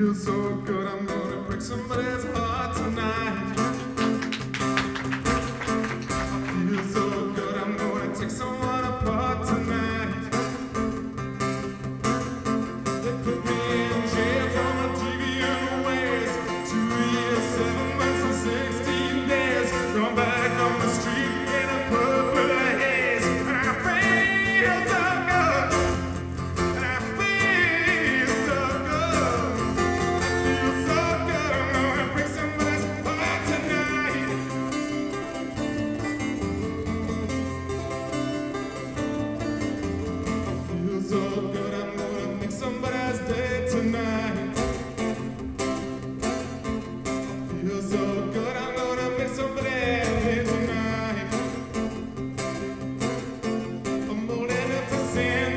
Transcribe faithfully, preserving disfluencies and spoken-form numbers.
feel so good, I'm gonna break somebody's heart tonight. I feel so good, I'm gonna take someone apart tonight. They put me in jail for my deviant ways. Two years, seven months, and sixteen days. Gone back on the street in a purple haze. And I feel so good. And I feel so good. Feel so good, I'm gonna break somebody's heart tonight. I feel so